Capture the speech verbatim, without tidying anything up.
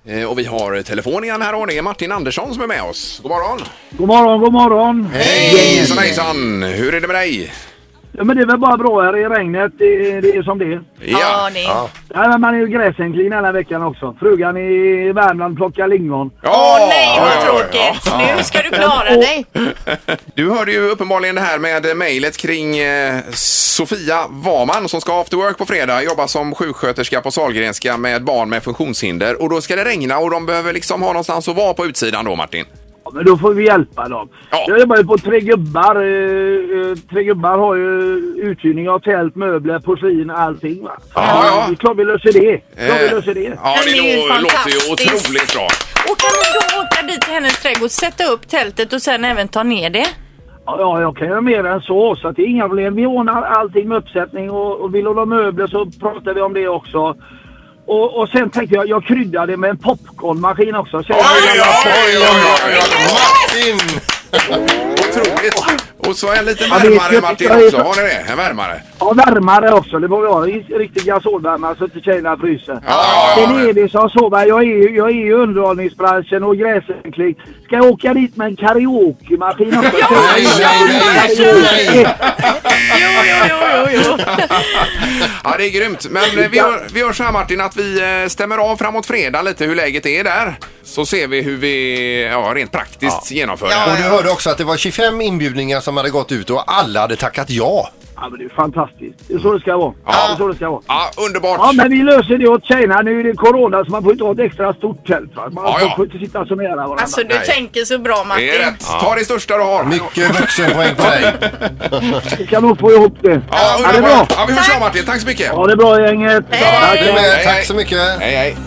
Eh, och vi har telefon igen här och det är Martin Andersson som är med oss. God morgon! God morgon, god morgon! Hej! Hejsan, hejsan! Hur är det med dig? Ja, men det är väl bara bra här i regnet, det, det är som det är. Ja, det. ja. Ja, men man är ju gräsänkling hela veckan också. Frugan i Värmland plockar lingon. Ja, Åh nej, vad ja, ja, tråkigt. ja. Nu ska du klara dig. Du hörde ju uppenbarligen det här med mejlet kring eh, Sofia Waman som ska after work på fredag, jobba som sjuksköterska på Sahlgrenska med barn med funktionshinder. Och då ska det regna och de behöver liksom ha någonstans att vara på utsidan då, Martin. Ja, men då får vi hjälpa dem. Ja. Jag jobbar ju på Tre Gubbar. Eh, tre Gubbar har ju uthyrning av tält, möbler, porslin, allting va. Ja, ja. Det är klart vi löser det. Klart vi löser det. Ja, det, Det är ju lå- låter ju fantastiskt. otroligt bra. Och kan du då åka dit till hennes trädgård, sätta upp tältet och sen även ta ner det? Ja, ja, jag kan göra mer än så, så att det är inga problem. Vi ordnar allting med uppsättning och, och vill du ha möbler så pratar vi om det också. Och, och sen tänkte jag, jag kryddade med en popcornmaskin också. Så Oj, oj, oj, oj, oj. Martin! Otroligt. Och så en liten Ja, det är- värmare, Martin, jag är- också. Har ni det? En värmare? Ja, värmare också. Det får vi ha. Riktigt gasolvärmare så att inte tjejerna fryser. Ja, ja, ja. Sen är det som så, va, jag är ju jag är i underhållningsbranschen och gräsänkling. Ska jag åka dit med en karaoke-maskin också? Nej, nej, nej, nej. Jo, jo, jo, jo, jo. Ja, det är grymt. Men eh, vi gör, vi gör så här, Martin, att vi eh, stämmer av framåt fredag lite hur läget är där. Så ser vi hur vi ja, rent praktiskt genomför det Och här. du hörde också att det var tjugofem inbjudningar som hade gått ut och alla hade tackat ja. Ja, men det är fantastiskt. Det är så det ska vara. Ja, det är så det ska vara. Ja, underbart. Ja, men vi löser det åt tjejerna. Nu är det corona så man får inte ha ett extra stort tält. Va? Man Ja, ja. får inte sitta så nära varandra. Alltså du Nej. tänker så bra, Det är Martin. rätt. Ta det största du har. Mycket vuxenpoäng på dig. Vi kan nog få ihop det. Ja, Ja, det är bra. underbart. Ja, vi hörs av, Martin. Tack så mycket. Ja, det är bra gänget. Hej. Tack. Du med. Hej, hej. Tack så mycket. Hej, hej.